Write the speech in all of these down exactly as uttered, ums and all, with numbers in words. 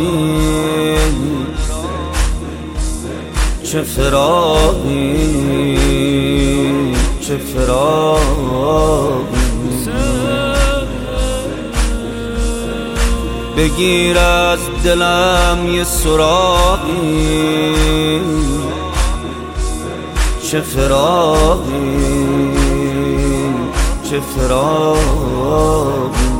چه فراقی چه فراقی بگیر از دلم یه سراغی چه فراقی چه فراقی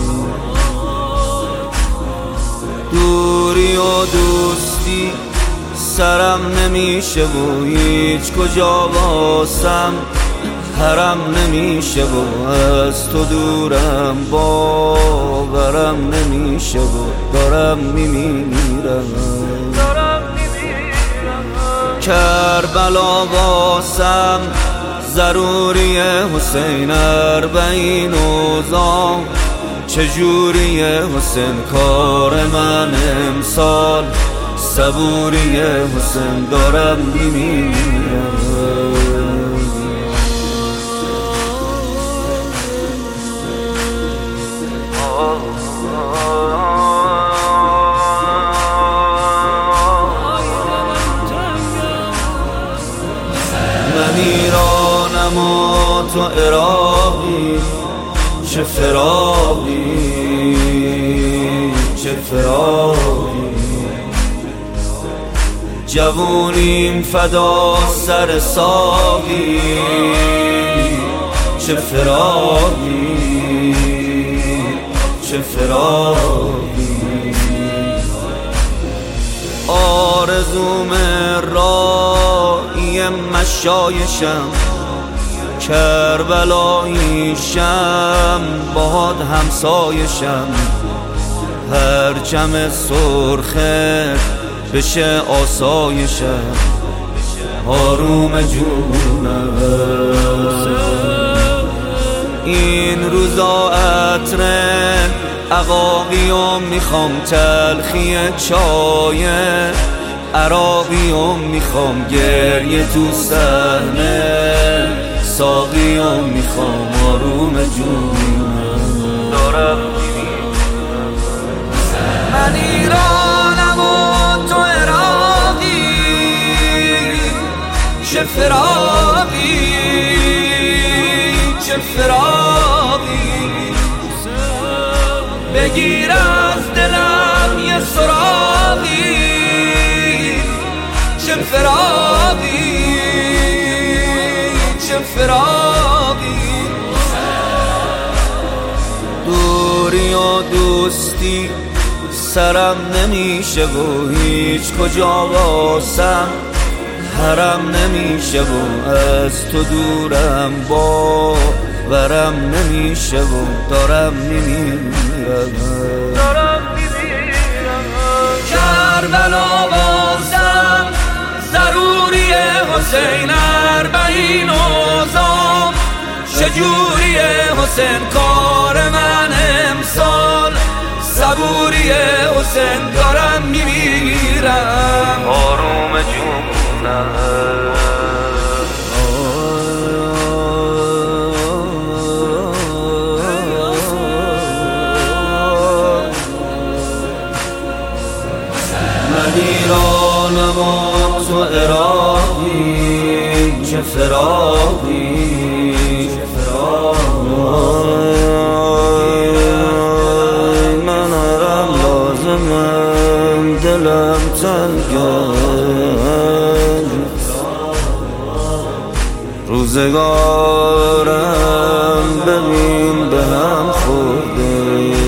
دوری و دوستی سرم نمیشه و هیچ کجا واسم حرم نمیشه و از تو دورم باورم نمیشه و دارم میمیرم کربلا واسم ضروریه حسین اربعین اوزام چجوریه حسین کار من امسال صبوریه حسین دارم میمیرم من ایرانم و تو عراقی چه فراقی چه فراقی جوونیم فدا سر ساقی چه فراقی چه فراقی آرزوم رایی مشایشم کربلاییشم باد همسایشم هر جمع سرخه بشه آسایشم آروم جونم این روزا عطر عقاقیم میخوام تلخی چای عراقیم میخوام گریه تو صحنه ساقیم میخوام آروم جونم دارم من ایرانم و تو عراقی چه فراقی چه فراقی بگیر از دلم یه سراغی چه فراقی چه فراقی دوری و دوستی سرم نمیشه و هیچ کجا واسم حرم نمیشه و از تو دورم باورم نمیشه و دارم میمیرم کربلا واسم ضروریه حسین اربعین اوزام چجوریه حسین کار من امسال صبوریه حسین دارم میمیرم آروم جونم من ایرانم و تو عراقی چه فراقی چه فراقی من هرم لازمم دلم تنگم روزگارم ببین به هم خورده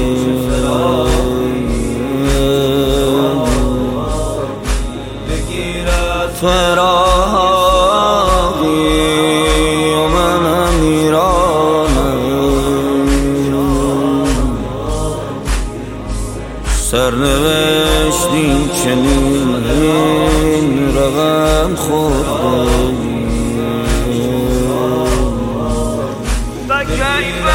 فراقی و منم ایرانم سرنوشتیم چنین رقم خورده